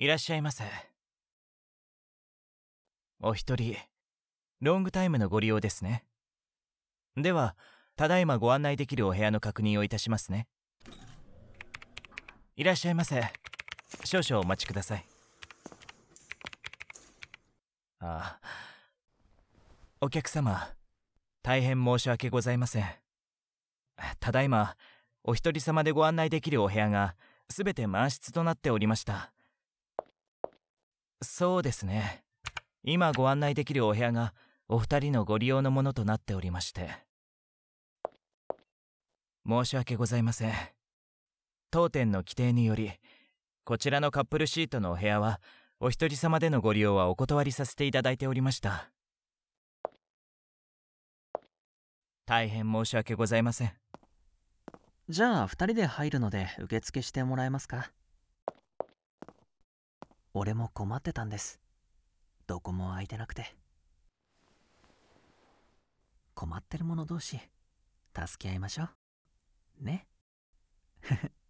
いらっしゃいませ。お一人、ロングタイムのご利用ですね。では、ただいまご案内できるお部屋の確認をいたしますね。いらっしゃいませ。少々お待ちください。お客様、大変申し訳ございません。ただいま、お一人様でご案内できるお部屋がすべて満室となっておりました。そうですね。今ご案内できるお部屋がお二人のご利用のものとなっておりまして。申し訳ございません。当店の規定により、こちらのカップルシートのお部屋はお一人様でのご利用はお断りさせていただいておりました。大変申し訳ございません。 じゃあ2人で入るので受付してもらえますか？俺も困ってたんです。どこも空いてなくて。困ってる者同士助け合いましょうね。